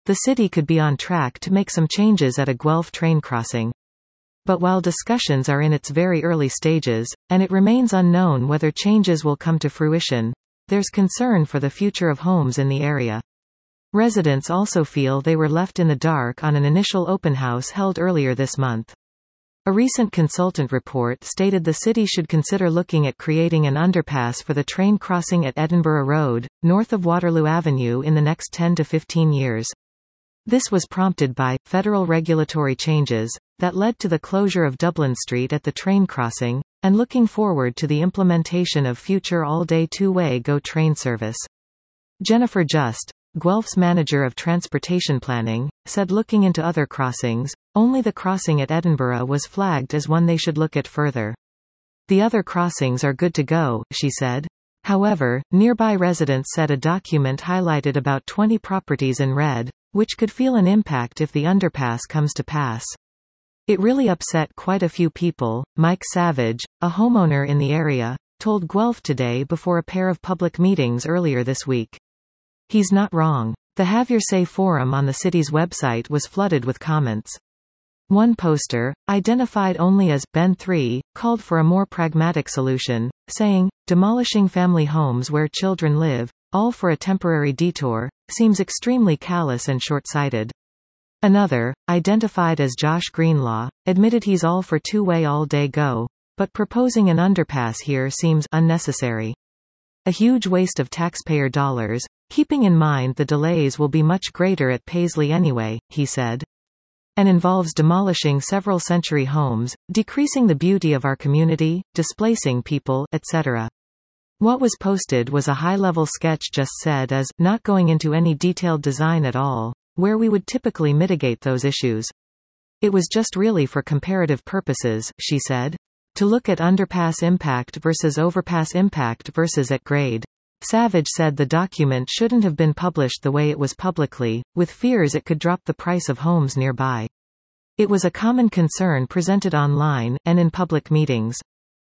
the city could be on track to make some changes at a Guelph train crossing. But while discussions are in its very early stages, and it remains unknown whether changes will come to fruition, there's concern for the future of homes in the area. Residents also feel they were left in the dark on an initial open house held earlier this month. A recent consultant report stated the city should consider looking at creating an underpass for the train crossing at Edinburgh Road, north of Waterloo Avenue in the next 10 to 15 years. This was prompted by federal regulatory changes that led to the closure of Dublin Street at the train crossing, and looking forward to the implementation of future all-day two-way GO train service. Jennifer Just, Guelph's manager of transportation planning, said looking into other crossings, only the crossing at Edinburgh was flagged as one they should look at further. The other crossings are good to go, she said. However, nearby residents said a document highlighted about 20 properties in red, which could feel an impact if the underpass comes to pass. It really upset quite a few people, Mike Savage, a homeowner in the area, told Guelph Today before a pair of public meetings earlier this week. He's not wrong. The Have Your Say forum on the city's website was flooded with comments. One poster, identified only as Ben 3, called for a more pragmatic solution, saying, demolishing family homes where children live, all for a temporary detour, seems extremely callous and short-sighted. Another, identified as Josh Greenlaw, admitted he's all for two-way all-day GO, but proposing an underpass here seems unnecessary. A huge waste of taxpayer dollars, keeping in mind the delays will be much greater at Paisley anyway, he said. And involves demolishing several century homes, decreasing the beauty of our community, displacing people, etc. What was posted was a high-level sketch just said as, not going into any detailed design at all, where we would typically mitigate those issues. It was just really for comparative purposes, she said. To look at underpass impact versus overpass impact versus at grade. Savage said the document shouldn't have been published the way it was publicly, with fears it could drop the price of homes nearby. It was a common concern presented online, and in public meetings.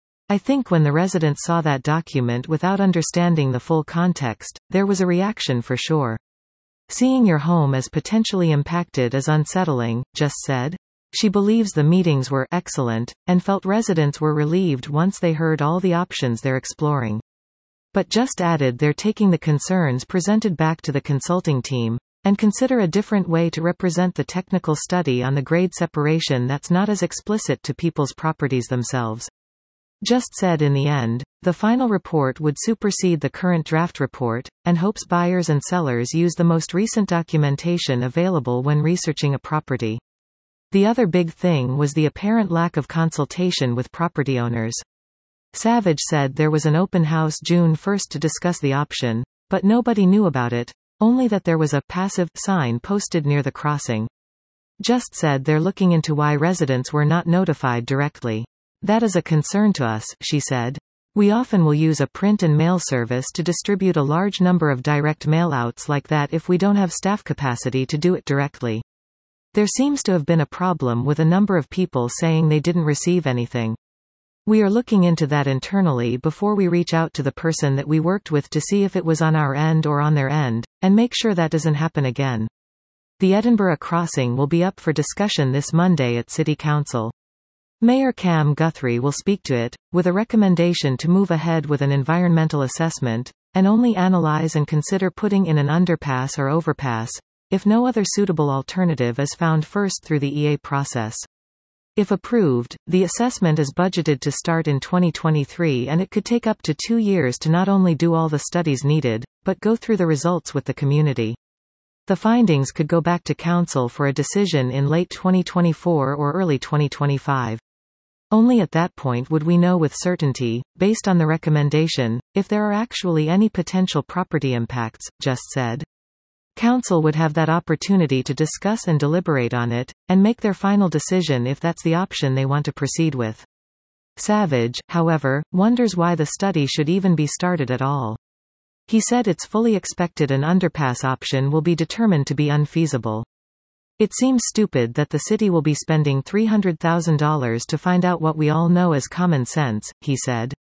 I think when the residents saw that document without understanding the full context, there was a reaction for sure. Seeing your home as potentially impacted is unsettling, Just said. She believes the meetings were excellent, and felt residents were relieved once they heard all the options they're exploring. But Just added they're taking the concerns presented back to the consulting team, and consider a different way to represent the technical study on the grade separation that's not as explicit to people's properties themselves. Just said in the end, the final report would supersede the current draft report, and hopes buyers and sellers use the most recent documentation available when researching a property. The other big thing was the apparent lack of consultation with property owners. Savage said there was an open house June 1 to discuss the option, but nobody knew about it, only that there was a passive sign posted near the crossing. Just said they're looking into why residents were not notified directly. That is a concern to us, she said. We often will use a print and mail service to distribute a large number of direct mail-outs like that if we don't have staff capacity to do it directly. There seems to have been a problem with a number of people saying they didn't receive anything. We are looking into that internally before we reach out to the person that we worked with to see if it was on our end or on their end, and make sure that doesn't happen again. The Edinburgh crossing will be up for discussion this Monday at City Council. Mayor Cam Guthrie will speak to it, with a recommendation to move ahead with an environmental assessment, and only analyze and consider putting in an underpass or overpass, if no other suitable alternative is found first through the EA process. If approved, the assessment is budgeted to start in 2023 and it could take up to 2 years to not only do all the studies needed, but go through the results with the community. The findings could go back to Council for a decision in late 2024 or early 2025. Only at that point would we know with certainty, based on the recommendation, if there are actually any potential property impacts, Just said. Council would have that opportunity to discuss and deliberate on it, and make their final decision if that's the option they want to proceed with. Savage, however, wonders why the study should even be started at all. He said it's fully expected an underpass option will be determined to be unfeasible. It seems stupid that the city will be spending $300,000 to find out what we all know as common sense, he said.